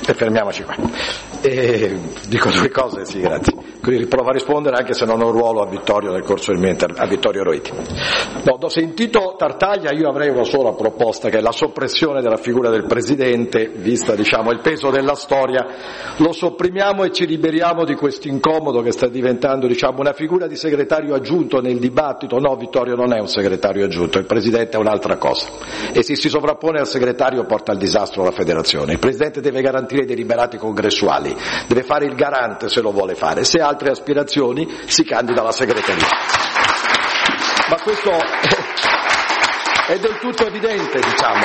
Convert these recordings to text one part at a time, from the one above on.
E fermiamoci qua. Dico due cose, sì, grazie. Quindi provo a rispondere anche se non ho ruolo a Vittorio nel corso del mio intervento, a Vittorio Roiti. No, ho sentito Tartaglia, io avrei una sola proposta, che è la soppressione della figura del Presidente, vista il peso della storia, lo sopprimiamo e ci liberiamo di questo incomodo che sta diventando una figura di segretario aggiunto nel dibattito. No, Vittorio non è un segretario aggiunto, il Presidente è un'altra cosa, e se si sovrappone al segretario porta al disastro la Federazione. Il Presidente deve garantire i deliberati congressuali, deve fare il garante se lo vuole fare, se ha altre aspirazioni si candida alla segreteria. Ma questo è del tutto evidente,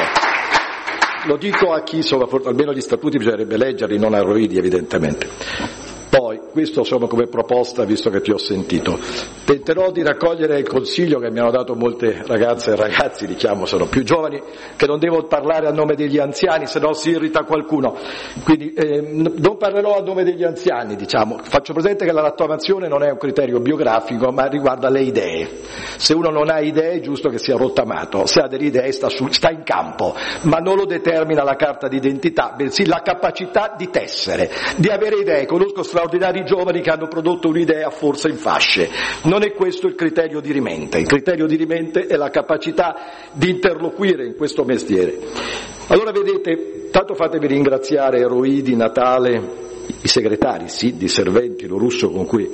Lo dico a chi, almeno gli statuti bisognerebbe leggerli, non a Roidi evidentemente. Poi, questo come proposta, visto che ti ho sentito, tenterò di raccogliere il consiglio che mi hanno dato molte ragazze e ragazzi, sono più giovani, che non devo parlare a nome degli anziani, se no si irrita qualcuno. Quindi non parlerò a nome degli anziani, Faccio presente che la rottamazione non è un criterio biografico, ma riguarda le idee. Se uno non ha idee è giusto che sia rottamato, se ha delle idee sta in campo, ma non lo determina la carta d'identità, bensì la capacità di tessere, di avere idee. Conosco straordinari giovani che hanno prodotto un'idea forse in fasce. Non è questo il criterio di rimente. Il criterio di rimente è la capacità di interloquire in questo mestiere. Allora vedete, tanto fatemi ringraziare Roidi, Natale, i segretari, sì, di Serventi, Lo Russo,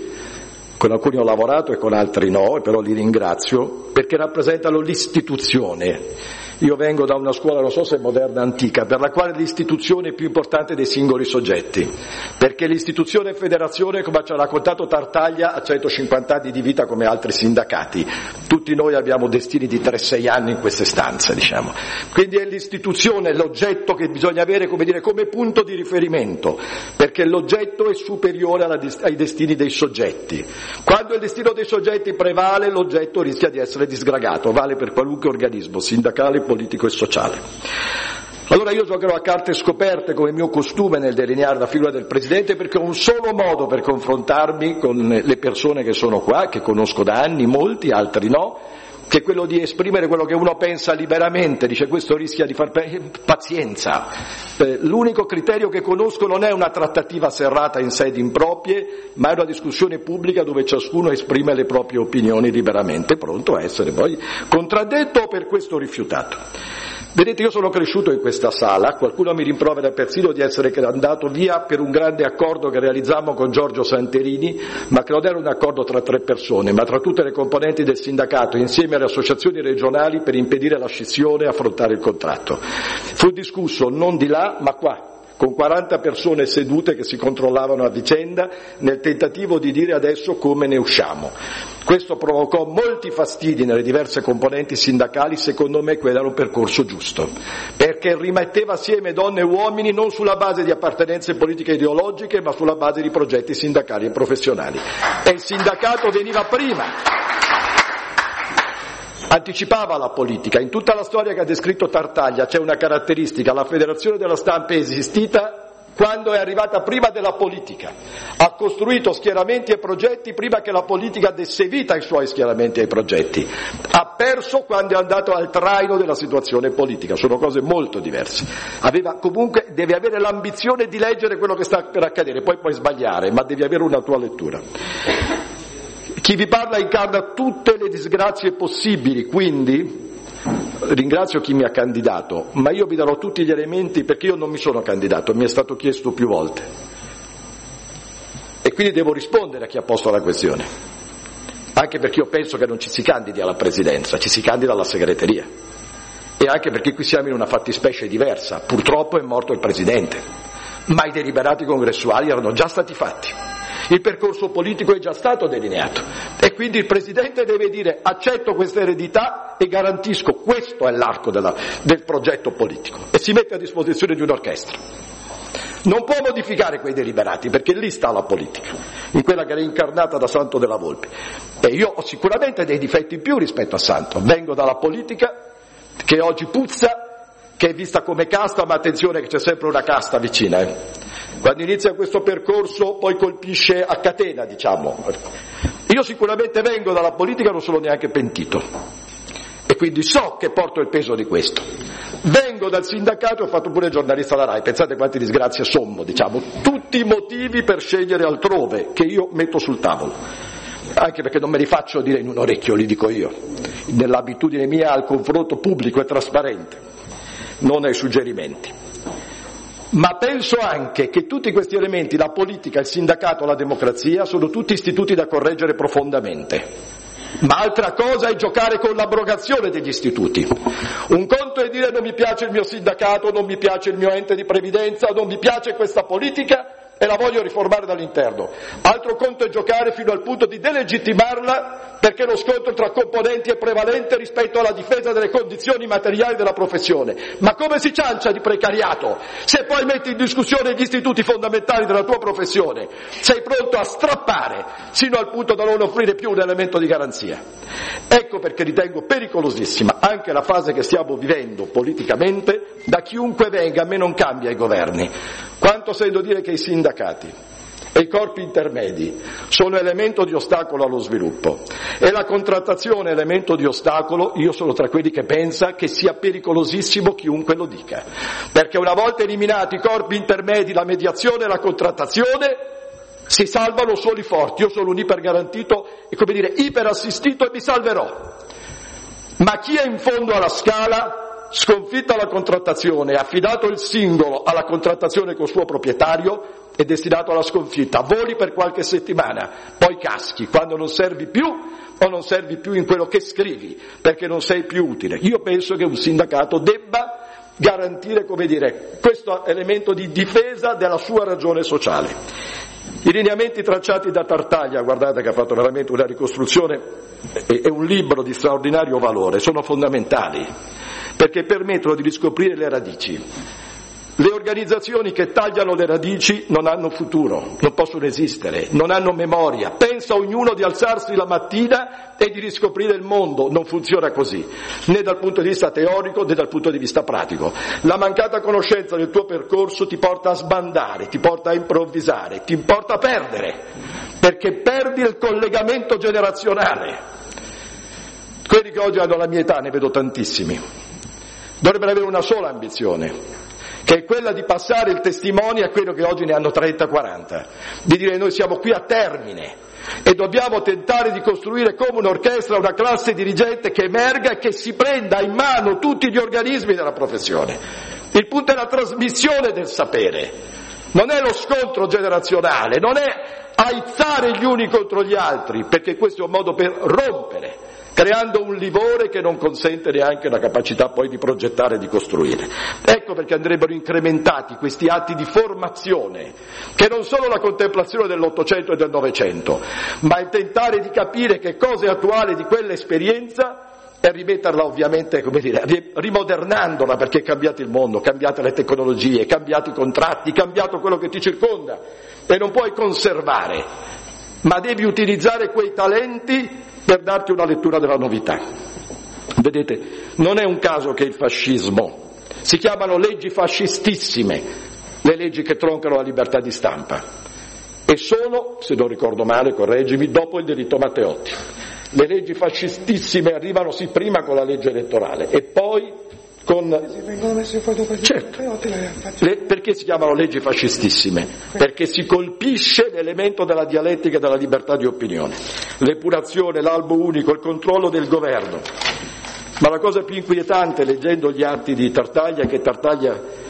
con alcuni ho lavorato e con altri no, però li ringrazio perché rappresentano l'istituzione. Io vengo da una scuola, non so se è moderna o antica, per la quale l'istituzione è più importante dei singoli soggetti, perché l'istituzione e federazione, come ci ha raccontato Tartaglia, ha 150 anni di vita come altri sindacati. Tutti noi abbiamo destini di 3-6 anni in queste stanze, Quindi è l'istituzione, l'oggetto che bisogna avere, come punto di riferimento, perché l'oggetto è superiore ai destini dei soggetti. Quando il destino dei soggetti prevale, l'oggetto rischia di essere disgregato, vale per qualunque organismo, sindacale, politico e sociale. Allora io giocherò a carte scoperte come mio costume nel delineare la figura del Presidente, perché ho un solo modo per confrontarmi con le persone che sono qua, che conosco da anni, molti, altri no, che è quello di esprimere quello che uno pensa liberamente. Questo rischia di far pazienza. L'unico criterio che conosco non è una trattativa serrata in sedi improprie, ma è una discussione pubblica dove ciascuno esprime le proprie opinioni liberamente, pronto a essere poi contraddetto o per questo rifiutato. Vedete, io sono cresciuto in questa sala, qualcuno mi rimprovera persino di essere andato via per un grande accordo che realizzammo con Giorgio Santerini, ma che non era un accordo tra 3 persone, ma tra tutte le componenti del sindacato, insieme alle associazioni regionali, per impedire la scissione e affrontare il contratto. Fu discusso non di là, ma qua, con 40 persone sedute che si controllavano a vicenda, nel tentativo di dire adesso come ne usciamo. Questo provocò molti fastidi nelle diverse componenti sindacali. Secondo me quello era un percorso giusto, perché rimetteva assieme donne e uomini non sulla base di appartenenze politiche e ideologiche, ma sulla base di progetti sindacali e professionali. E il sindacato veniva prima, anticipava la politica. In tutta la storia che ha descritto Tartaglia c'è una caratteristica: la Federazione della Stampa è esistita quando è arrivata prima della politica, ha costruito schieramenti e progetti prima che la politica desse vita ai suoi schieramenti e ai progetti, ha perso quando è andato al traino della situazione politica. Sono cose molto diverse. Comunque deve avere l'ambizione di leggere quello che sta per accadere, poi puoi sbagliare, ma devi avere una tua lettura. Chi vi parla incarna tutte le disgrazie possibili, quindi ringrazio chi mi ha candidato, ma io vi darò tutti gli elementi, perché io non mi sono candidato, mi è stato chiesto più volte e quindi devo rispondere a chi ha posto la questione, anche perché io penso che non ci si candidi alla presidenza, ci si candida alla segreteria, e anche perché qui siamo in una fattispecie diversa. Purtroppo è morto il presidente, ma i deliberati congressuali erano già stati fatti. Il percorso politico è già stato delineato e quindi il Presidente deve dire: accetto questa eredità e garantisco, questo è l'arco del progetto politico, e si mette a disposizione di un'orchestra. Non può modificare quei deliberati, perché lì sta la politica, in quella che è incarnata da Santo della Volpe. E io ho sicuramente dei difetti in più rispetto a Santo, vengo dalla politica che oggi puzza, che è vista come casta, ma attenzione che c'è sempre una casta vicina. Quando inizia questo percorso poi colpisce a catena, Io sicuramente vengo dalla politica, non sono neanche pentito, e quindi so che porto il peso di questo. Vengo dal sindacato e ho fatto pure il giornalista alla RAI, pensate quante disgrazie sommo, diciamo, tutti i motivi per scegliere altrove che io metto sul tavolo, anche perché non me li faccio dire in un orecchio, li dico io, nell'abitudine mia al confronto pubblico e trasparente, non ai suggerimenti. Ma penso anche che tutti questi elementi, la politica, il sindacato, la democrazia, sono tutti istituti da correggere profondamente. Ma altra cosa è giocare con l'abrogazione degli istituti. Un conto è dire non mi piace il mio sindacato, non mi piace il mio ente di previdenza, non mi piace questa politica e la voglio riformare dall'interno. Altro conto è giocare fino al punto di delegittimarla perché lo scontro tra componenti è prevalente rispetto alla difesa delle condizioni materiali della professione. Ma come si ciancia di precariato se poi metti in discussione gli istituti fondamentali della tua professione? Sei pronto a strappare sino al punto da non offrire più un elemento di garanzia. Ecco perché ritengo pericolosissima anche la fase che stiamo vivendo politicamente da chiunque venga, a me non cambia i governi. Quanto sento dire che i sindacati e i corpi intermedi sono elemento di ostacolo allo sviluppo e la contrattazione elemento di ostacolo, io sono tra quelli che pensa che sia pericolosissimo chiunque lo dica, perché una volta eliminati i corpi intermedi, la mediazione e la contrattazione, si salvano solo i forti. Io sono un ipergarantito e, come dire, iperassistito e mi salverò. Ma chi è in fondo alla scala, sconfitta la contrattazione, affidato il singolo alla contrattazione col suo proprietario, è destinato alla sconfitta. Voli per qualche settimana, poi caschi quando non servi più o non servi più in quello che scrivi, perché non sei più utile. Io penso che un sindacato debba garantire, come dire, questo elemento di difesa della sua ragione sociale. I lineamenti tracciati da Tartaglia, guardate che ha fatto veramente una ricostruzione, è un libro di straordinario valore, sono fondamentali, perché permettono di riscoprire le radici. Le organizzazioni che tagliano le radici non hanno futuro, non possono esistere, non hanno memoria. Pensa ognuno di alzarsi la mattina e di riscoprire il mondo, non funziona così, né dal punto di vista teorico né dal punto di vista pratico. La mancata conoscenza del tuo percorso ti porta a sbandare, ti porta a improvvisare, ti porta a perdere, perché perdi il collegamento generazionale. Quelli che oggi hanno la mia età, ne vedo tantissimi, dovrebbero avere una sola ambizione, che è quella di passare il testimone a quello che oggi ne hanno 30-40, di dire noi siamo qui a termine e dobbiamo tentare di costruire come un'orchestra una classe dirigente che emerga e che si prenda in mano tutti gli organismi della professione. Il punto è la trasmissione del sapere, non è lo scontro generazionale, non è aizzare gli uni contro gli altri, perché questo è un modo per rompere, creando un livore che non consente neanche la capacità poi di progettare e di costruire. Ecco perché andrebbero incrementati questi atti di formazione, che non sono la contemplazione dell'Ottocento e del Novecento, ma il tentare di capire che cosa è attuale di quell'esperienza e rimetterla ovviamente, come dire, rimodernandola, perché è cambiato il mondo, cambiate le tecnologie, cambiati i contratti, cambiato quello che ti circonda e non puoi conservare, ma devi utilizzare quei talenti per darti una lettura della novità. Vedete, non è un caso che il fascismo, si chiamano leggi fascistissime, le leggi che troncano la libertà di stampa, e sono, se non ricordo male, correggimi, dopo il delitto Matteotti. Le leggi fascistissime arrivano sì prima con la legge elettorale e poi con... vengono messe poi dopo il delitto Matteotti. Perché si chiamano leggi fascistissime? Perché si colpisce l'elemento della dialettica e della libertà di opinione, l'epurazione, l'albo unico, il controllo del governo. Ma la cosa più inquietante, leggendo gli atti di Tartaglia, è che Tartaglia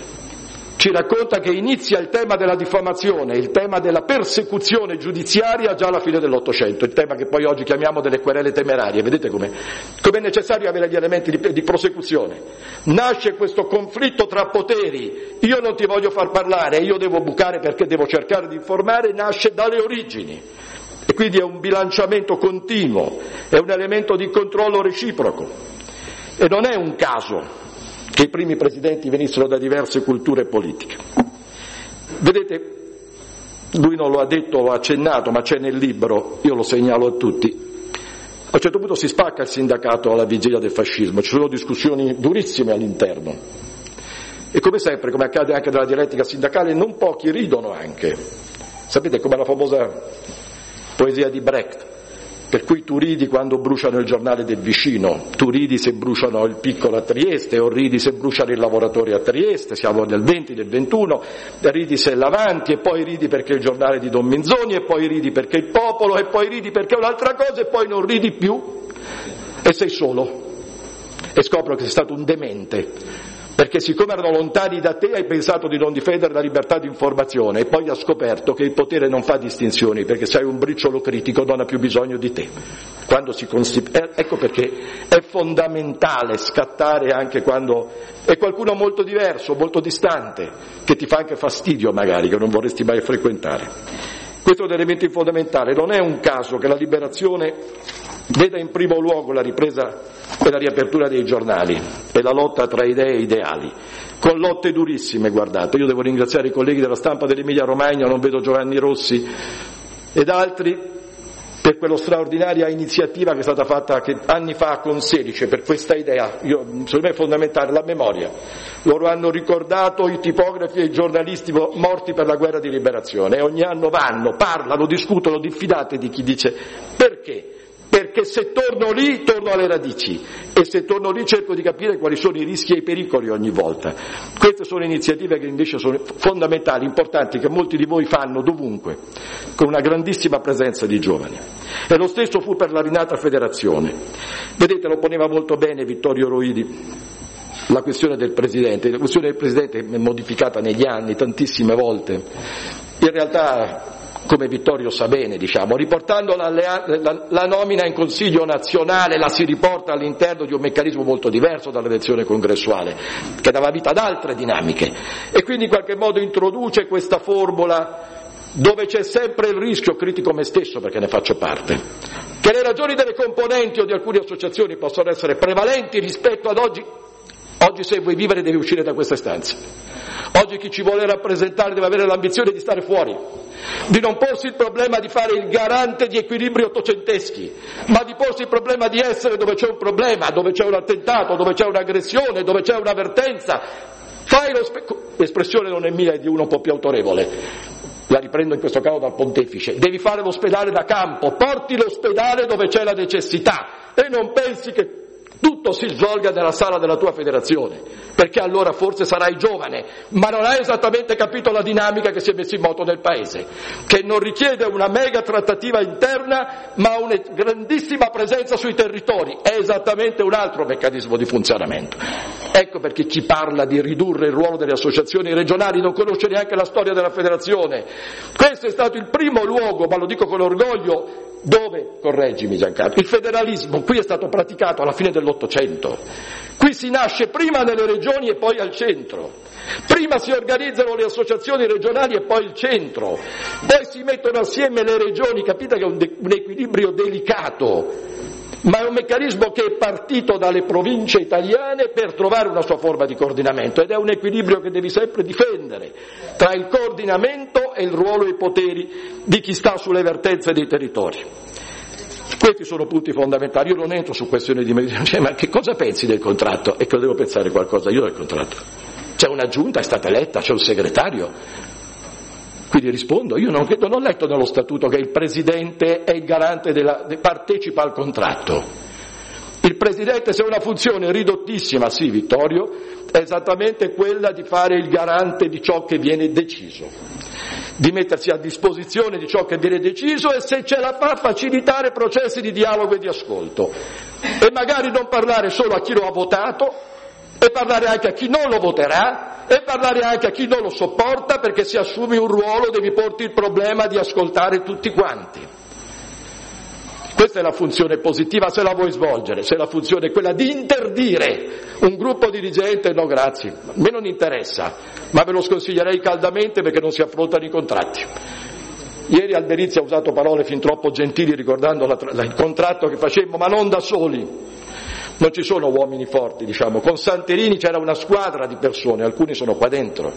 ci racconta che inizia il tema della diffamazione, il tema della persecuzione giudiziaria già alla fine dell'Ottocento, il tema che poi oggi chiamiamo delle querele temerarie. Vedete com'è necessario avere gli elementi di prosecuzione. Nasce questo conflitto tra poteri, io non ti voglio far parlare, io devo bucare perché devo cercare di informare, nasce dalle origini. E quindi è un bilanciamento continuo, è un elemento di controllo reciproco. E non è un caso che i primi presidenti venissero da diverse culture politiche. Vedete, lui non lo ha detto, lo ha accennato, ma c'è nel libro, io lo segnalo a tutti. A un certo punto si spacca il sindacato alla vigilia del fascismo, ci sono discussioni durissime all'interno. E come sempre, come accade anche nella dialettica sindacale, non pochi ridono anche. Sapete, come la famosa poesia di Brecht, Per cui tu ridi quando bruciano il giornale del vicino, tu ridi se bruciano il Piccolo a Trieste, o ridi se bruciano i lavoratori a Trieste, siamo nel 20, del 21, ridi se è l'Avanti, e poi ridi perché è il giornale di Don Minzoni, e poi ridi perché è il Popolo, e poi ridi perché è un'altra cosa, e poi non ridi più, e sei solo, e scopro che sei stato un demente. Perché siccome erano lontani da te hai pensato di non difendere la libertà di informazione, e poi hai scoperto che il potere non fa distinzioni, perché se hai un briciolo critico non ha più bisogno di te. Quando ecco perché è fondamentale scattare anche quando è qualcuno molto diverso, molto distante, che ti fa anche fastidio magari, che non vorresti mai frequentare. Questo è un elemento fondamentale. Non è un caso che la liberazione veda in primo luogo la ripresa e la riapertura dei giornali e la lotta tra idee e ideali, con lotte durissime, guardate. Io devo ringraziare i colleghi della Stampa dell'Emilia Romagna, non vedo Giovanni Rossi ed altri, per quella straordinaria iniziativa che è stata fatta anni fa con Selice, per questa idea. Secondo me è fondamentale la memoria. Loro hanno ricordato i tipografi e i giornalisti morti per la guerra di liberazione, e ogni anno vanno, parlano, discutono, diffidate di chi dice perché. Perché se torno lì, torno alle radici, e se torno lì cerco di capire quali sono i rischi e i pericoli ogni volta. Queste sono iniziative che invece sono fondamentali, importanti, che molti di voi fanno dovunque, con una grandissima presenza di giovani. E lo stesso fu per la rinata federazione. Vedete, lo poneva molto bene Vittorio Roidi, la questione del Presidente. La questione del Presidente è modificata negli anni, tantissime volte. In realtà, come Vittorio sa bene, riportando la nomina in Consiglio nazionale, la si riporta all'interno di un meccanismo molto diverso dall'elezione congressuale, che dava vita ad altre dinamiche, e quindi in qualche modo introduce questa formula dove c'è sempre il rischio, critico me stesso perché ne faccio parte, che le ragioni delle componenti o di alcune associazioni possono essere prevalenti rispetto ad oggi. Oggi se vuoi vivere devi uscire da queste stanze. Oggi chi ci vuole rappresentare deve avere l'ambizione di stare fuori, di non porsi il problema di fare il garante di equilibri ottocenteschi, ma di porsi il problema di essere dove c'è un problema, dove c'è un attentato, dove c'è un'aggressione, dove c'è un'avvertenza. L'espressione non è mia, è di uno un po' più autorevole, la riprendo in questo caso dal pontefice: devi fare l'ospedale da campo, porti l'ospedale dove c'è la necessità, e non pensi che tutto si svolga nella sala della tua federazione, perché allora forse sarai giovane, ma non hai esattamente capito la dinamica che si è messa in moto nel Paese, che non richiede una mega trattativa interna, ma una grandissima presenza sui territori. È esattamente un altro meccanismo di funzionamento. Ecco perché chi parla di ridurre il ruolo delle associazioni regionali non conosce neanche la storia della federazione. Questo è stato il primo luogo, ma lo dico con orgoglio, dove, correggimi Giancarlo, il federalismo qui è stato praticato alla fine dell'Ottocento. Qui si nasce prima nelle regioni e poi al centro. Prima si organizzano le associazioni regionali e poi il centro. Poi si mettono assieme le regioni, capite che è un equilibrio delicato, ma è un meccanismo che è partito dalle province italiane per trovare una sua forma di coordinamento, ed è un equilibrio che devi sempre difendere tra il coordinamento e il ruolo e i poteri di chi sta sulle vertenze dei territori. Questi sono punti fondamentali. Io non entro su questioni di ma che cosa pensi del contratto? E che devo pensare qualcosa io del contratto? C'è una giunta, è stata eletta, c'è un segretario. Quindi rispondo, io non ho letto nello statuto che il Presidente è il garante partecipa al contratto. Il Presidente, se ha una funzione ridottissima, sì Vittorio, è esattamente quella di fare il garante di ciò che viene deciso, di mettersi a disposizione di ciò che viene deciso, e se ce la fa facilitare processi di dialogo e di ascolto, e magari non parlare solo a chi lo ha votato, e parlare anche a chi non lo voterà, e parlare anche a chi non lo sopporta, perché se assumi un ruolo devi porti il problema di ascoltare tutti quanti. Questa è la funzione positiva se la vuoi svolgere. Se la funzione è quella di interdire un gruppo dirigente, no grazie, a me non interessa, ma ve lo sconsiglierei caldamente perché non si affrontano i contratti. Ieri Alberizi ha usato parole fin troppo gentili ricordando il contratto che facemmo, ma non da soli. Non ci sono uomini forti, con Santerini c'era una squadra di persone, alcuni sono qua dentro,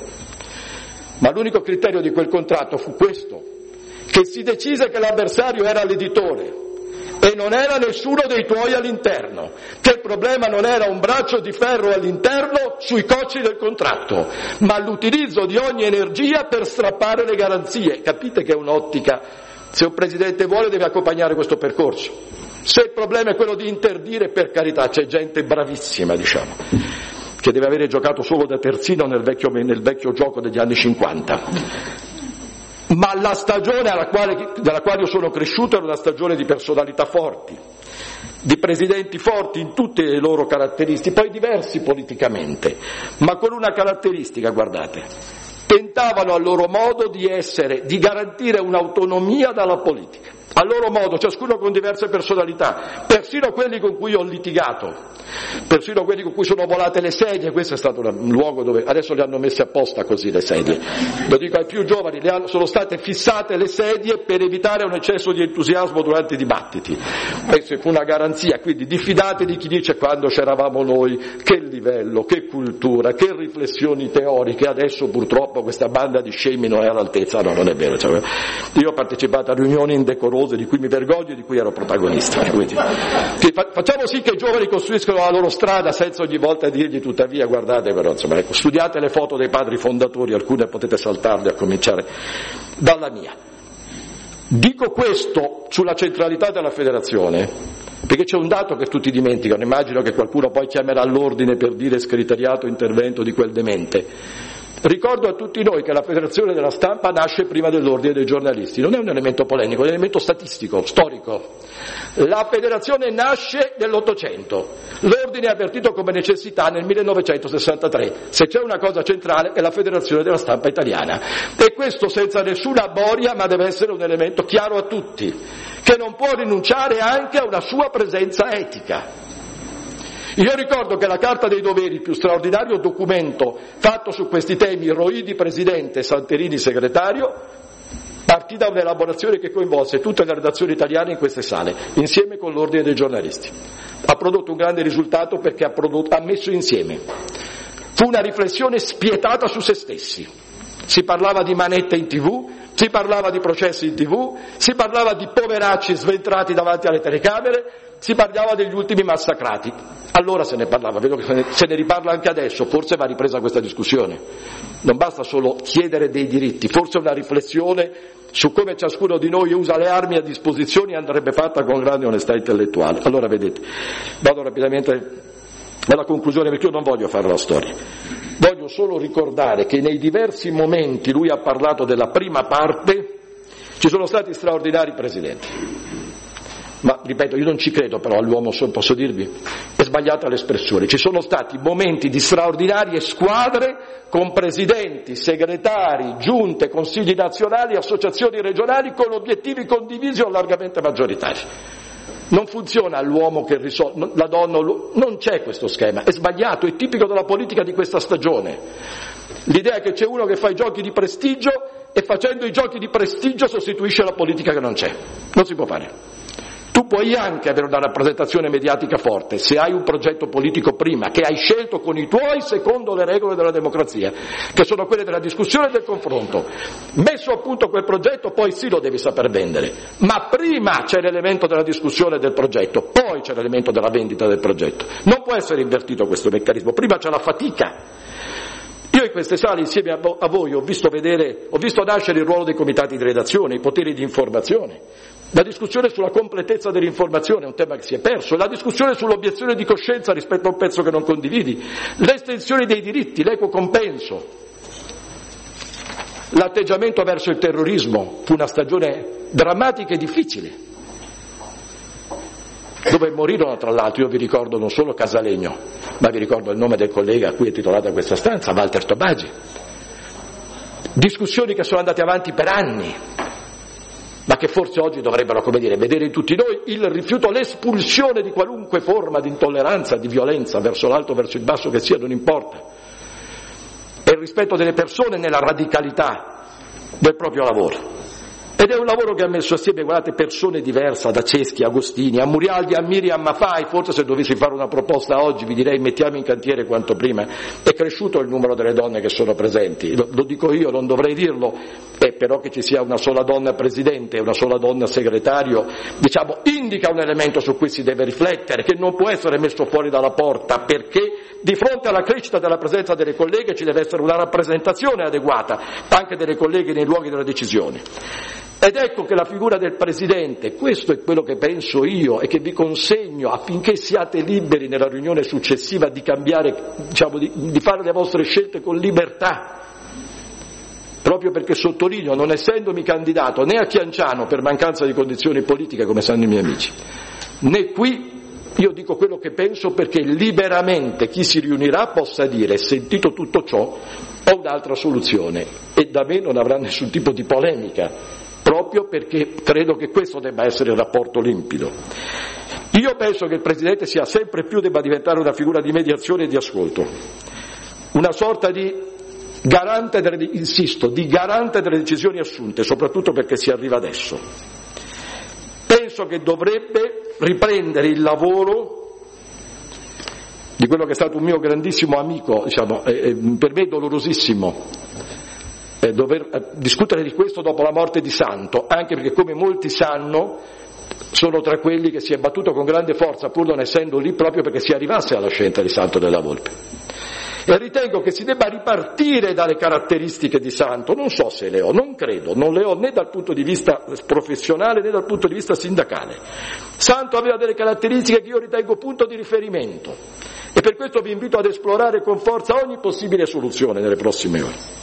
ma l'unico criterio di quel contratto fu questo, che si decise che l'avversario era l'editore e non era nessuno dei tuoi all'interno, che il problema non era un braccio di ferro all'interno sui cocci del contratto, ma l'utilizzo di ogni energia per strappare le garanzie. Capite che è un'ottica Se un presidente vuole deve accompagnare questo percorso. Se il problema è quello di interdire, per carità, c'è gente bravissima, diciamo, che deve avere giocato solo da terzino nel vecchio gioco degli anni 50. Ma la stagione dalla quale io sono cresciuto era una stagione di personalità forti, di presidenti forti in tutte le loro caratteristiche, poi diversi politicamente, ma con una caratteristica, guardate, tentavano a loro modo di garantire un'autonomia dalla politica, a loro modo, ciascuno con diverse personalità, persino quelli con cui ho litigato, persino quelli con cui sono volate le sedie. Questo è stato un luogo dove adesso le hanno messe apposta così le sedie, lo dico ai più giovani, sono state fissate le sedie per evitare un eccesso di entusiasmo durante i dibattiti. Questa fu una garanzia, quindi diffidate di chi dice quando c'eravamo noi, che livello, che cultura, che riflessioni teoriche, adesso purtroppo questa banda di scemi non è all'altezza. No, non è vero, io ho partecipato a riunioni indecorose di cui mi vergogno e di cui ero protagonista, quindi facciamo sì che i giovani costruiscano la loro strada senza ogni volta dirgli tuttavia guardate, però insomma, ecco, studiate le foto dei padri fondatori, alcune potete saltarle a cominciare dalla mia. Dico questo sulla centralità della federazione perché c'è un dato che tutti dimenticano, immagino che qualcuno poi chiamerà all'ordine per dire scriteriato intervento di quel demente. Ricordo a tutti noi che la Federazione della Stampa nasce prima dell'Ordine dei giornalisti, non è un elemento polemico, è un elemento statistico, storico. La Federazione nasce nell'Ottocento, l'Ordine è avvertito come necessità nel 1963, se c'è una cosa centrale è la Federazione della Stampa italiana, e questo senza nessuna boria, ma deve essere un elemento chiaro a tutti, che non può rinunciare anche a una sua presenza etica. Io ricordo che la Carta dei Doveri, il più straordinario documento fatto su questi temi, Roidi presidente, Santerini segretario, partì da un'elaborazione che coinvolse tutte le redazioni italiane in queste sale, insieme con l'Ordine dei giornalisti. Ha prodotto un grande risultato perché ha messo insieme. Fu una riflessione spietata su se stessi. Si parlava di manette in TV, si parlava di processi in TV, si parlava di poveracci sventrati davanti alle telecamere, si parlava degli ultimi massacrati. Allora se ne parlava, vedo che se ne riparla anche adesso, forse va ripresa questa discussione. Non basta solo chiedere dei diritti, forse una riflessione su come ciascuno di noi usa le armi a disposizione andrebbe fatta con grande onestà intellettuale. Allora vedete, vado rapidamente alla conclusione perché io non voglio fare la storia. Voglio solo ricordare che nei diversi momenti lui ha parlato della prima parte, ci sono stati straordinari presidenti. Ma ripeto, io non ci credo però all'uomo, posso dirvi, è sbagliata l'espressione. Ci sono stati momenti di straordinarie squadre con presidenti, segretari, giunte, consigli nazionali, associazioni regionali con obiettivi condivisi o largamente maggioritari. Non funziona l'uomo che risolve, la donna, non c'è questo schema, è sbagliato, è tipico della politica di questa stagione. L'idea è che c'è uno che fa i giochi di prestigio e facendo i giochi di prestigio sostituisce la politica che non c'è. Non si può fare. Tu puoi anche avere una rappresentazione mediatica forte se hai un progetto politico prima, che hai scelto con i tuoi secondo le regole della democrazia, che sono quelle della discussione e del confronto. Messo a punto quel progetto, poi sì lo devi saper vendere, ma prima c'è l'elemento della discussione del progetto, poi c'è l'elemento della vendita del progetto. Non può essere invertito questo meccanismo, prima c'è la fatica. Io in queste sale insieme a voi ho visto nascere il ruolo dei comitati di redazione, i poteri di informazione, la discussione sulla completezza dell'informazione è un tema che si è perso, la discussione sull'obiezione di coscienza rispetto a un pezzo che non condividi, l'estensione dei diritti, l'equo compenso, l'atteggiamento verso il terrorismo. Fu una stagione drammatica e difficile, dove morirono tra l'altro, io vi ricordo non solo Casalegno, ma vi ricordo il nome del collega a cui è titolata questa stanza, Walter Tobagi. Discussioni che sono andate avanti per anni, ma che forse oggi dovrebbero, vedere in tutti noi il rifiuto, l'espulsione di qualunque forma di intolleranza, di violenza, verso l'alto, verso il basso che sia, non importa, e il rispetto delle persone nella radicalità del proprio lavoro. Ed è un lavoro che ha messo assieme, persone diverse, da Ceschi, Agostini, a Murialdi, a Miriam Maffai. Forse se dovessi fare una proposta oggi vi direi mettiamo in cantiere quanto prima. È cresciuto il numero delle donne che sono presenti, lo dico io, non dovrei dirlo, però che ci sia una sola donna presidente e una sola donna segretario, indica un elemento su cui si deve riflettere, che non può essere messo fuori dalla porta, perché di fronte alla crescita della presenza delle colleghe ci deve essere una rappresentazione adeguata, anche delle colleghe nei luoghi della decisione. Ed ecco che la figura del Presidente, questo è quello che penso io e che vi consegno affinché siate liberi nella riunione successiva di cambiare, di fare le vostre scelte con libertà, proprio perché sottolineo, non essendomi candidato né a Chianciano per mancanza di condizioni politiche, come sanno i miei amici, né qui, io dico quello che penso perché liberamente chi si riunirà possa dire, sentito tutto ciò, ho un'altra soluzione, e da me non avrà nessun tipo di polemica, proprio perché credo che questo debba essere il rapporto limpido. Io penso che il Presidente sia sempre più debba diventare una figura di mediazione e di ascolto, una sorta di garante delle decisioni assunte, soprattutto perché si arriva adesso. Penso che dovrebbe riprendere il lavoro di quello che è stato un mio grandissimo amico, per me dolorosissimo, dover discutere di questo dopo la morte di Santo, anche perché, come molti sanno, sono tra quelli che si è battuto con grande forza, pur non essendo lì, proprio perché si arrivasse alla scelta di Santo della Volpe. E ritengo che si debba ripartire dalle caratteristiche di Santo, non so se le ho, non credo, non le ho né dal punto di vista professionale né dal punto di vista sindacale. Santo aveva delle caratteristiche che io ritengo punto di riferimento, e per questo vi invito ad esplorare con forza ogni possibile soluzione nelle prossime ore.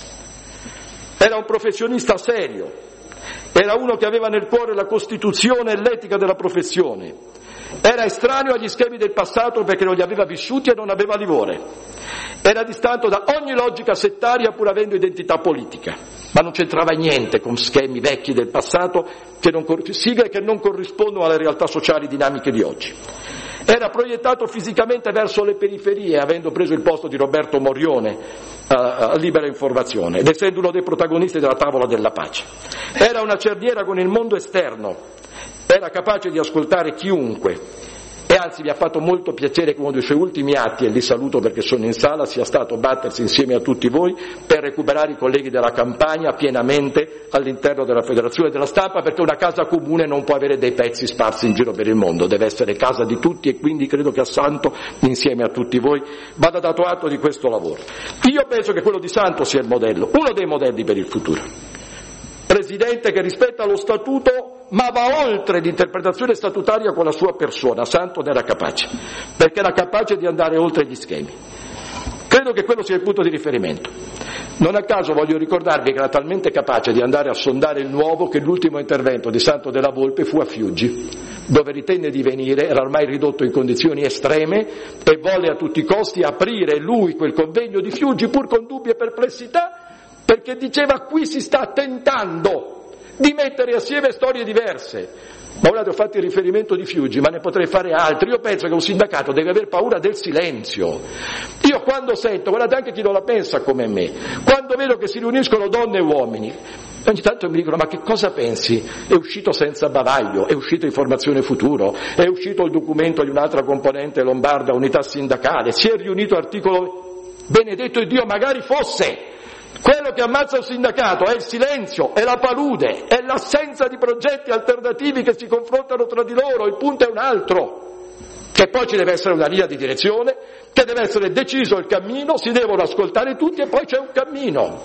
Era un professionista serio, era uno che aveva nel cuore la Costituzione e l'etica della professione, era estraneo agli schemi del passato perché non li aveva vissuti e non aveva livore, era distante da ogni logica settaria pur avendo identità politica, ma non c'entrava niente con schemi vecchi del passato, sigle che non corrispondono alle realtà sociali dinamiche di oggi. Era proiettato fisicamente verso le periferie, avendo preso il posto di Roberto Morione a Libera Informazione, ed essendo uno dei protagonisti della Tavola della Pace. Era una cerniera con il mondo esterno, era capace di ascoltare chiunque, e anzi mi ha fatto molto piacere che uno dei suoi ultimi atti, e li saluto perché sono in sala, sia stato battersi insieme a tutti voi per recuperare i colleghi della Campania pienamente all'interno della Federazione della Stampa, perché una casa comune non può avere dei pezzi sparsi in giro per il mondo, deve essere casa di tutti, e quindi credo che a Santo, insieme a tutti voi, vada dato atto di questo lavoro. Io penso che quello di Santo sia il modello, uno dei modelli per il futuro. Presidente che rispetta lo statuto ma va oltre l'interpretazione statutaria con la sua persona. Santo ne era capace, perché era capace di andare oltre gli schemi. Credo che quello sia il punto di riferimento. Non a caso voglio ricordarvi che era talmente capace di andare a sondare il nuovo che l'ultimo intervento di Santo della Volpe fu a Fiuggi, dove ritenne di venire, era ormai ridotto in condizioni estreme e volle a tutti i costi aprire lui quel convegno di Fiuggi pur con dubbi e perplessità, perché diceva qui si sta tentando di mettere assieme storie diverse. Ma guardate, ho fatto il riferimento di Fiuggi, ma ne potrei fare altri. Io penso che un sindacato deve aver paura del silenzio. Io quando sento, guardate anche chi non la pensa come me, quando vedo che si riuniscono donne e uomini, ogni tanto mi dicono ma che cosa pensi? È uscito senza bavaglio, è uscito Informazione Futuro, è uscito il documento di un'altra componente lombarda, Unità Sindacale, si è riunito articolo, benedetto Dio magari fosse. Quello che ammazza un sindacato è il silenzio, è la palude, è l'assenza di progetti alternativi che si confrontano tra di loro. Il punto è un altro, che poi ci deve essere una linea di direzione, che deve essere deciso il cammino, si devono ascoltare tutti e poi c'è un cammino.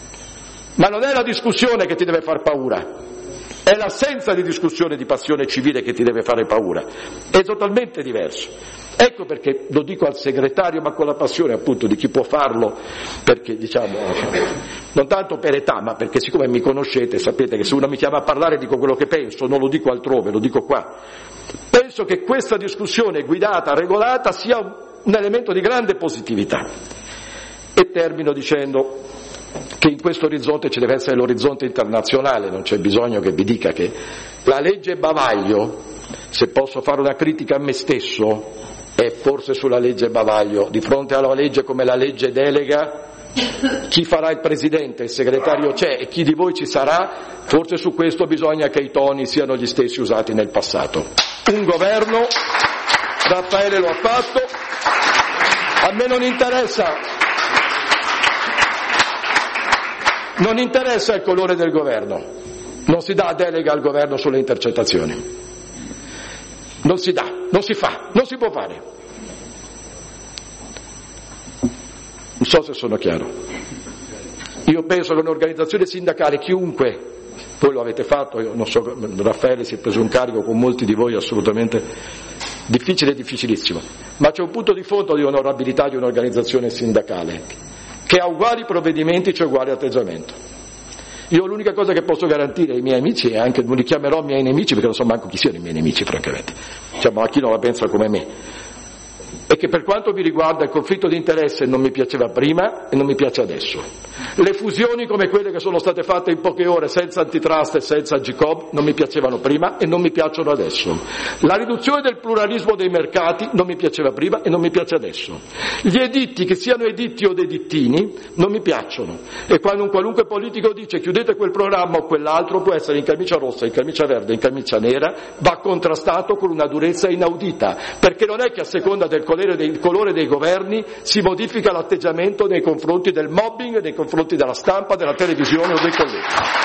Ma non è la discussione che ti deve far paura, è l'assenza di discussione di passione civile che ti deve fare paura, è totalmente diverso. Ecco perché lo dico al segretario, ma con la passione appunto di chi può farlo, perché non tanto per età, ma perché siccome mi conoscete sapete che se uno mi chiama a parlare dico quello che penso, non lo dico altrove, lo dico qua. Penso che questa discussione guidata, regolata, sia un elemento di grande positività. E termino dicendo che in questo orizzonte ci deve essere l'orizzonte internazionale, non c'è bisogno che vi dica che la legge Bavaglio, se posso fare una critica a me stesso, è forse sulla legge Bavaglio, di fronte alla legge come la legge delega, chi farà il presidente, il segretario c'è e chi di voi ci sarà, forse su questo bisogna che i toni siano gli stessi usati nel passato. Un governo, Raffaele lo ha fatto, a me non interessa il colore del governo, non si dà delega al governo sulle intercettazioni. Non si dà, non si fa, non si può fare. Non so se sono chiaro. Io penso che un'organizzazione sindacale, chiunque, Voi lo avete fatto, io non so, Raffaele si è preso un carico con molti di voi assolutamente difficile e difficilissimo, ma c'è un punto di fondo di onorabilità di un'organizzazione sindacale che ha uguali provvedimenti, c'è uguale atteggiamento. Io l'unica cosa che posso garantire ai miei amici, e anche non li chiamerò miei nemici perché non so manco chi siano i miei nemici francamente, diciamo a chi non la pensa come me, è che per quanto mi riguarda il conflitto di interesse non mi piaceva prima e non mi piace adesso. Le fusioni come quelle che sono state fatte in poche ore senza antitrust e senza Agcom non mi piacevano prima e non mi piacciono adesso. La riduzione del pluralismo dei mercati non mi piaceva prima e non mi piace adesso. Gli editti, che siano editti o dedittini, non mi piacciono. E quando un qualunque politico dice chiudete quel programma o quell'altro, può essere in camicia rossa, in camicia verde, in camicia nera, va contrastato con una durezza inaudita, perché non è che a seconda del colore dei governi si modifica l'atteggiamento nei confronti del mobbing, nei confronti della stampa, della televisione o dei colleghi.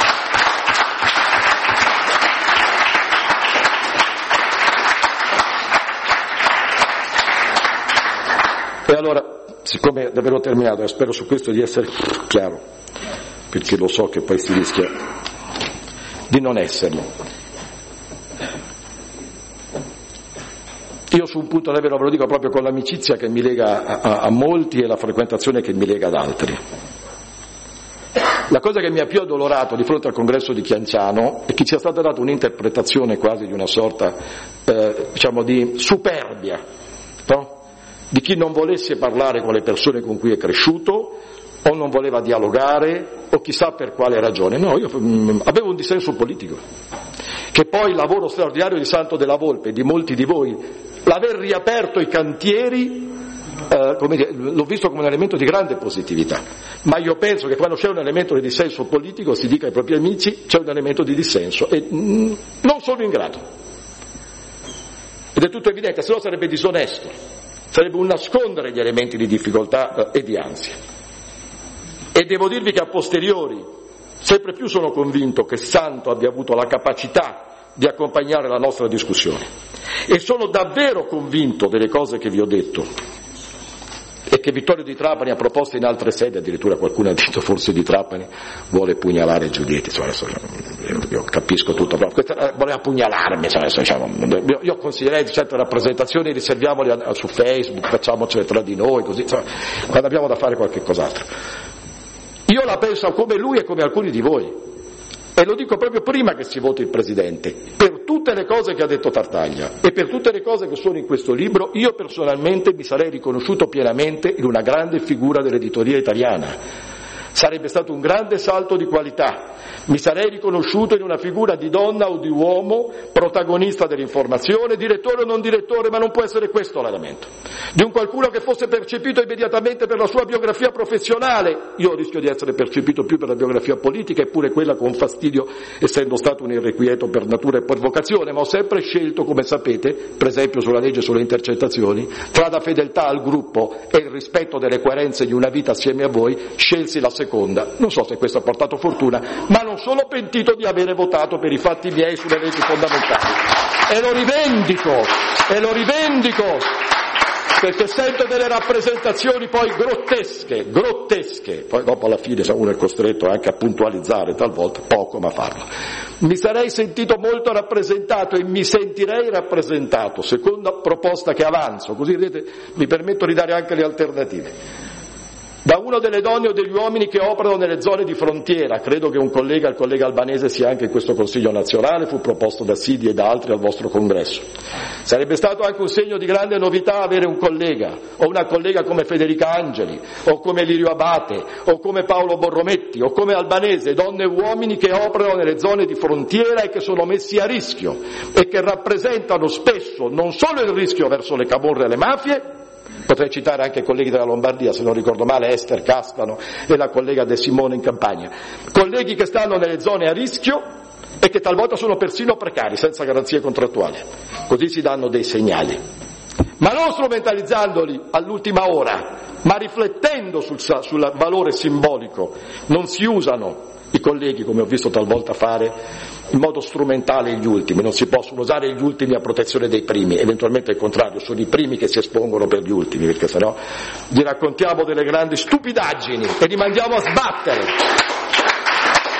E allora, siccome davvero ho terminato e spero su questo di essere chiaro, perché lo so che poi si rischia di non esserlo, io su un punto davvero ve lo dico proprio con l'amicizia che mi lega a molti e la frequentazione che mi lega ad altri. La cosa che mi ha più addolorato di fronte al congresso di Chianciano è che ci sia stata data un'interpretazione quasi di una sorta diciamo di superbia, no? Di chi non volesse parlare con le persone con cui è cresciuto o non voleva dialogare o chissà per quale ragione. No, io avevo un dissenso politico, che poi il lavoro straordinario di Santo della Volpe e di molti di voi, l'aver riaperto i cantieri, l'ho visto come un elemento di grande positività, ma io penso che quando c'è un elemento di dissenso politico si dica ai propri amici c'è un elemento di dissenso e non sono in grado. Ed è tutto evidente, se no sarebbe disonesto, sarebbe un nascondere gli elementi di difficoltà e di ansia. E devo dirvi che a posteriori sempre più sono convinto che Santo abbia avuto la capacità di accompagnare la nostra discussione e sono davvero convinto delle cose che vi ho detto e che Vittorio Di Trapani ha proposto in altre sedi, addirittura qualcuno ha detto forse Di Trapani vuole pugnalare Giuditti, io capisco tutto, però voleva pugnalarmi, io consiglierei certe rappresentazioni riserviamole su Facebook, facciamocele tra di noi, così quando abbiamo da fare qualche cos'altro. Io la penso come lui e come alcuni di voi, e lo dico proprio prima che si voti il Presidente, per tutte le cose che ha detto Tartaglia e per tutte le cose che sono in questo libro, io personalmente mi sarei riconosciuto pienamente in una grande figura dell'editoria italiana. Sarebbe stato un grande salto di qualità, mi sarei riconosciuto in una figura di donna o di uomo, protagonista dell'informazione, direttore o non direttore, ma non può essere questo l'elemento. Di un qualcuno che fosse percepito immediatamente per la sua biografia professionale, io rischio di essere percepito più per la biografia politica, eppure quella con fastidio, essendo stato un irrequieto per natura e per vocazione, ma ho sempre scelto, come sapete, per esempio sulla legge sulle intercettazioni, tra la fedeltà al gruppo e il rispetto delle coerenze di una vita assieme a voi, scelsi la seconda. Non so se questo ha portato fortuna, ma non sono pentito di avere votato per i fatti miei sulle leggi fondamentali. E lo rivendico, perché sento delle rappresentazioni poi grottesche, poi dopo alla fine uno è costretto anche a puntualizzare talvolta, poco ma farlo. Mi sarei sentito molto rappresentato e mi sentirei rappresentato, seconda proposta che avanzo, così vedete mi permetto di dare anche le alternative. Da una delle donne o degli uomini che operano nelle zone di frontiera, credo che il collega albanese sia anche in questo Consiglio nazionale, fu proposto da Sidi e da altri al vostro congresso. Sarebbe stato anche un segno di grande novità avere un collega, o una collega come Federica Angeli, o come Lirio Abate, o come Paolo Borrometti, o come Albanese, donne e uomini che operano nelle zone di frontiera e che sono messi a rischio, e che rappresentano spesso non solo il rischio verso le camorre e le mafie. Potrei citare anche i colleghi della Lombardia, se non ricordo male, Esther Castano e la collega De Simone in Campania. Colleghi che stanno nelle zone a rischio e che talvolta sono persino precari, senza garanzie contrattuali. Così si danno dei segnali. Ma non strumentalizzandoli all'ultima ora, ma riflettendo sul valore simbolico. Non si usano i colleghi, come ho visto talvolta fare, in modo strumentale gli ultimi, non si possono usare gli ultimi a protezione dei primi, eventualmente al contrario, sono i primi che si espongono per gli ultimi, perché sennò gli raccontiamo delle grandi stupidaggini e li mandiamo a sbattere.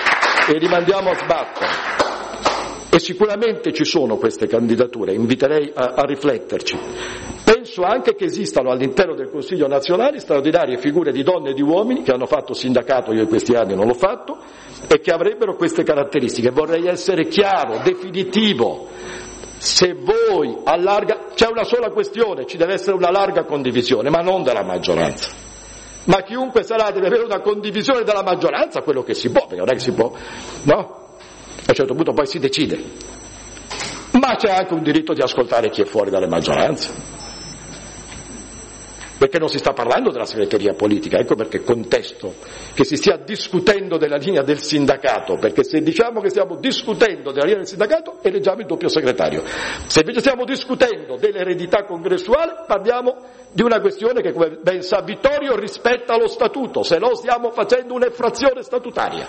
e li mandiamo a sbattere. E sicuramente ci sono queste candidature, inviterei a rifletterci. Penso anche che esistano all'interno del Consiglio nazionale straordinarie figure di donne e di uomini che hanno fatto sindacato, io in questi anni non l'ho fatto, e che avrebbero queste caratteristiche. Vorrei essere chiaro, definitivo. Se voi c'è una sola questione, ci deve essere una larga condivisione, ma non della maggioranza. Ma chiunque sarà deve avere una condivisione della maggioranza, quello che si può, perché non è che si può, no? A un certo punto poi si decide. Ma c'è anche un diritto di ascoltare chi è fuori dalle maggioranze. Perché non si sta parlando della segreteria politica, ecco perché contesto che si stia discutendo della linea del sindacato, perché se diciamo che stiamo discutendo della linea del sindacato eleggiamo il doppio segretario. Se invece stiamo discutendo dell'eredità congressuale parliamo di una questione che, come ben sa Vittorio, rispetta lo statuto, se no stiamo facendo un'infrazione statutaria.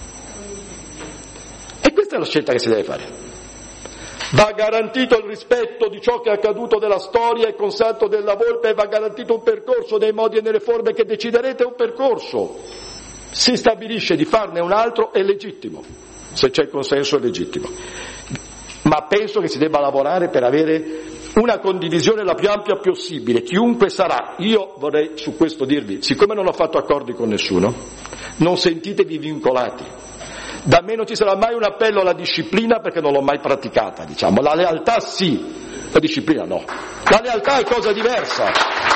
E questa è la scelta che si deve fare. Va garantito il rispetto di ciò che è accaduto nella storia e con Santo della Volpe va garantito un percorso nei modi e nelle forme che deciderete, un percorso. Si stabilisce di farne un altro, è legittimo, se c'è il consenso è legittimo. Ma penso che si debba lavorare per avere una condivisione la più ampia possibile, chiunque sarà. Io vorrei su questo dirvi, siccome non ho fatto accordi con nessuno, non sentitevi vincolati. Da me non ci sarà mai un appello alla disciplina perché non l'ho mai praticata, diciamo. La lealtà sì, la disciplina no. La lealtà è cosa diversa.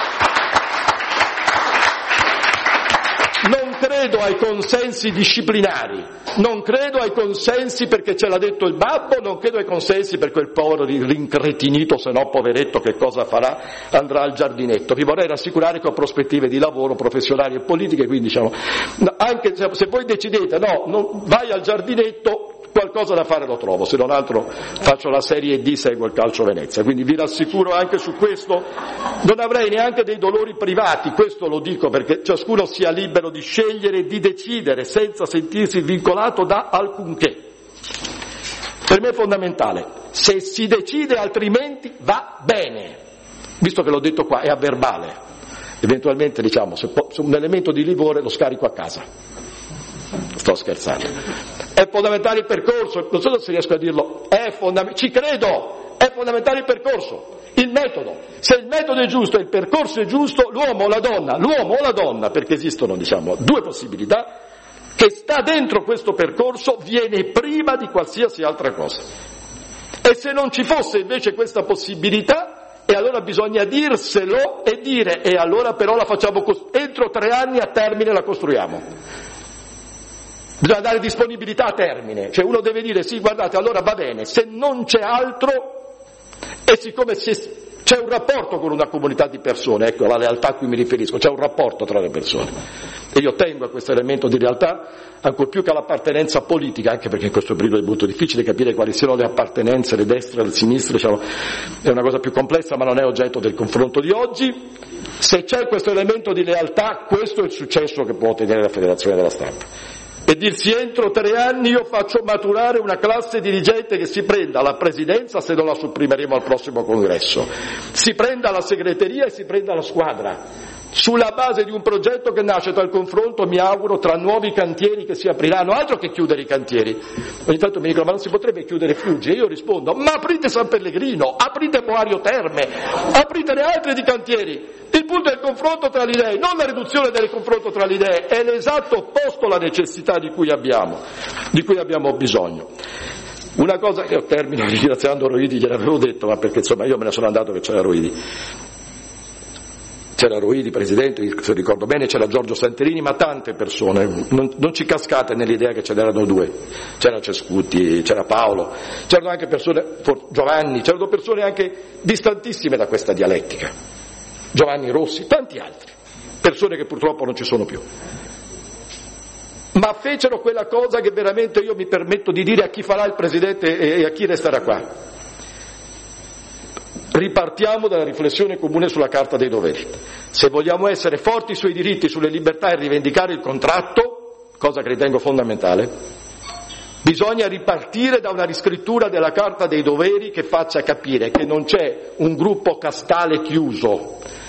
Non credo ai consensi disciplinari, non credo ai consensi perché ce l'ha detto il babbo, non credo ai consensi per quel povero rincretinito, se no poveretto che cosa farà, andrà al giardinetto. Vi vorrei rassicurare che ho prospettive di lavoro professionali e politiche, quindi diciamo, anche se voi decidete no, vai al giardinetto, qualcosa da fare lo trovo, se non altro faccio la Serie D, seguo il Calcio Venezia, quindi vi rassicuro anche su questo, non avrei neanche dei dolori privati, questo lo dico perché ciascuno sia libero di scegliere e di decidere senza sentirsi vincolato da alcunché. Per me è fondamentale, se si decide altrimenti va bene, visto che l'ho detto qua, è a verbale, eventualmente diciamo se un elemento di livore lo scarico a casa. Sto scherzando. È fondamentale il percorso, non so se riesco a dirlo, ci credo, è fondamentale il percorso, il metodo. Se il metodo è giusto e il percorso è giusto, l'uomo o la donna, perché esistono diciamo due possibilità, che sta dentro questo percorso viene prima di qualsiasi altra cosa. E se non ci fosse invece questa possibilità, e allora bisogna dirselo e dire, e allora però la facciamo entro 3 anni a termine la costruiamo. Bisogna dare disponibilità a termine, cioè uno deve dire sì, guardate, allora va bene, se non c'è altro, e siccome c'è un rapporto con una comunità di persone, ecco la lealtà a cui mi riferisco, c'è un rapporto tra le persone, e io tengo a questo elemento di realtà, ancor più che all'appartenenza politica, anche perché in questo periodo è molto difficile capire quali siano le appartenenze, le destre, le sinistre, diciamo, è una cosa più complessa, ma non è oggetto del confronto di oggi. Se c'è questo elemento di lealtà, questo è il successo che può ottenere la Federazione della Stampa. E dirsi entro 3 anni io faccio maturare una classe dirigente che si prenda la presidenza, se non la sopprimeremo al prossimo congresso, si prenda la segreteria e si prenda la squadra, sulla base di un progetto che nasce dal confronto, mi auguro, tra nuovi cantieri che si apriranno, altro che chiudere i cantieri. Ogni tanto mi dicono, ma non si potrebbe chiudere Fiuggi? E io rispondo, ma aprite San Pellegrino, aprite Boario Terme, apritene altri di cantieri. Il punto è il confronto tra le idee, non la riduzione del confronto tra le idee, è l'esatto opposto alla necessità di cui abbiamo bisogno. Una cosa che termino ringraziando Roidi, gliel'avevo detto, ma perché insomma io me ne sono andato che c'era Roidi. C'era Roidi, presidente, se ricordo bene, c'era Giorgio Santerini, ma tante persone, non ci cascate nell'idea che ce n'erano 2, c'era Cescuti, c'era Paolo, c'erano anche persone, Giovanni, c'erano persone anche distantissime da questa dialettica, Giovanni Rossi, tanti altri, persone che purtroppo non ci sono più. Ma fecero quella cosa che veramente io mi permetto di dire a chi farà il presidente e a chi resterà qua. Ripartiamo dalla riflessione comune sulla Carta dei Doveri. Se vogliamo essere forti sui diritti, sulle libertà e rivendicare il contratto, cosa che ritengo fondamentale, bisogna ripartire da una riscrittura della Carta dei Doveri che faccia capire che non c'è un gruppo castale chiuso,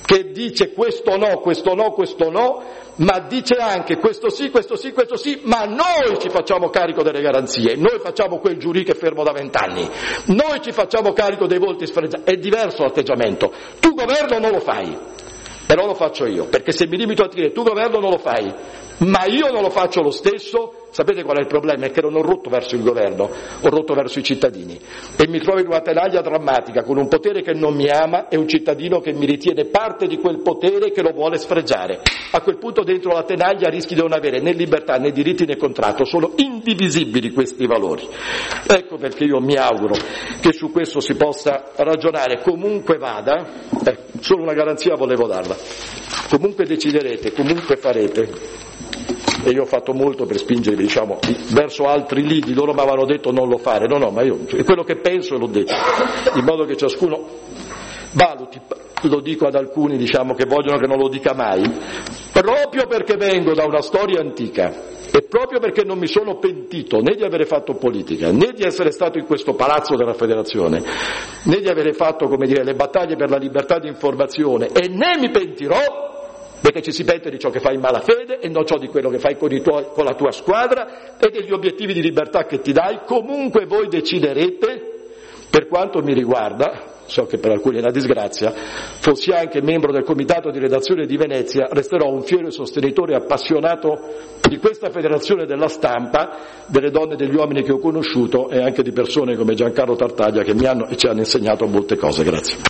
che dice questo no, questo no, questo no, ma dice anche questo sì, questo sì, questo sì, ma noi ci facciamo carico delle garanzie, noi facciamo quel giurì che è fermo da 20 anni, noi ci facciamo carico dei volti sfregiati. È diverso l'atteggiamento. Tu governo non lo fai, però lo faccio io, perché se mi limito a dire tu governo non lo fai, ma io non lo faccio lo stesso, sapete qual è il problema? È che non ho rotto verso il governo, ho rotto verso i cittadini e mi trovo in una tenaglia drammatica con un potere che non mi ama e un cittadino che mi ritiene parte di quel potere che lo vuole sfregiare. A quel punto dentro la tenaglia rischi di non avere né libertà né diritti né contratto, sono indivisibili questi valori. Ecco perché io mi auguro che su questo si possa ragionare. Comunque vada, solo una garanzia volevo darla, comunque deciderete, comunque farete. E io ho fatto molto per spingervi, diciamo, verso altri lidi, loro mi avevano detto non lo fare, no, ma io è quello che penso e l'ho detto, in modo che ciascuno valuti, lo dico ad alcuni, diciamo, che vogliono che non lo dica mai, proprio perché vengo da una storia antica e proprio perché non mi sono pentito né di avere fatto politica, né di essere stato in questo palazzo della federazione, né di avere fatto, come dire, le battaglie per la libertà di informazione, e né mi pentirò, perché ci si pente di ciò che fai in malafede e non ciò di quello che fai con la tua squadra e degli obiettivi di libertà che ti dai. Comunque voi deciderete. Per quanto mi riguarda, so che per alcuni è una disgrazia, fossi anche membro del comitato di redazione di Venezia, resterò un fiero sostenitore appassionato di questa federazione della stampa, delle donne e degli uomini che ho conosciuto e anche di persone come Giancarlo Tartaglia che mi hanno e ci hanno insegnato molte cose. Grazie.